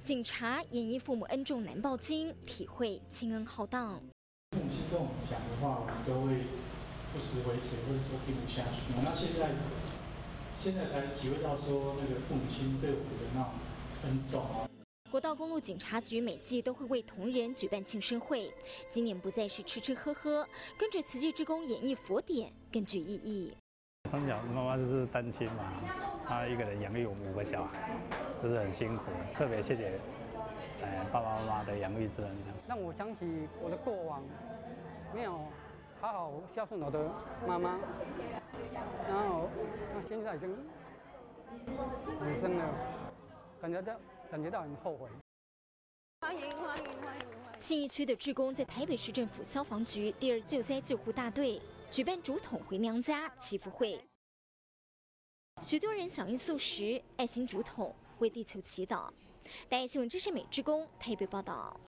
警察演绎父母恩重难报经，体会亲恩浩荡。 父母亲跟我们讲的话，我们都会不时回嘴，或者说听不下去。那现在才体会到说，那个父母亲对我们的那种恩重。 国道公路警察局每季都会为同仁举办庆生会，今年不再是吃吃喝喝，跟着慈济志工演绎佛典更具意义。 从小妈妈就是单亲嘛，她一个人养育我们5个小孩，就是很辛苦。特别谢谢爸爸妈妈的养育之恩， 让我想起我的过往，没有好好孝顺我的妈妈，然后现在已经无生了，感觉到很后悔。 欢迎！ 信义区的志工在台北市政府消防局第2救灾救护大队举办竹筒回娘家祈福会，许多人响应素食，爱心竹筒为地球祈祷。大爱新闻支持美志工台北报道。